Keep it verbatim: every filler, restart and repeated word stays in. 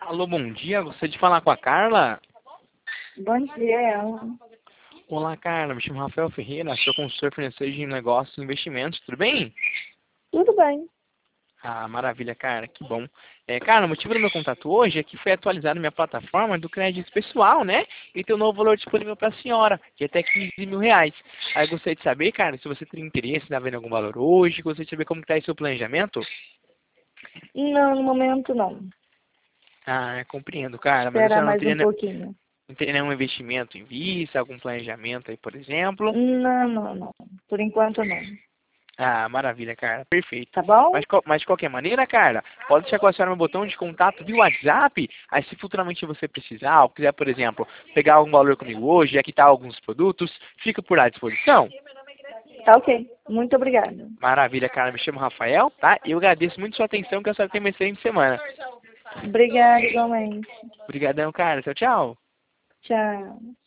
Alô, bom dia. Gostaria de falar com a Carla? Bom dia, ela. Olá, Carla. Me chamo Rafael Ferreira. Sou consultor financeiro de negócios e investimentos. Tudo bem? Tudo bem. Ah, maravilha, cara. Que bom. É, cara, o motivo do meu contato hoje é que foi atualizada minha plataforma do crédito pessoal, né? E tem um novo valor disponível para a senhora, de até quinze mil reais. Aí eu gostaria de saber, cara, se você tem interesse em vendo algum valor hoje. Gostaria de saber como está aí seu planejamento. Não, no momento não. Ah, compreendo, cara. Mas a Esperar senhora não mais um teria, ne- pouquinho. não teria nenhum investimento em vista, algum planejamento aí, por exemplo? Não, não, não. Por enquanto não. Ah, maravilha, cara. Perfeito. Tá bom? Mas, co- mas de qualquer maneira, cara, pode deixar com a senhora meu botão de contato via WhatsApp. Aí se futuramente você precisar, ou quiser, por exemplo, pegar algum valor comigo hoje, aqui tá alguns produtos, fica por à disposição. Tá ok. Muito obrigada. Maravilha, cara. Me chamo Rafael, tá? E eu agradeço muito sua atenção, que a senhora tenha uma excelente semana. Obrigada igualmente. Obrigadão, cara. Tchau, tchau. Tchau.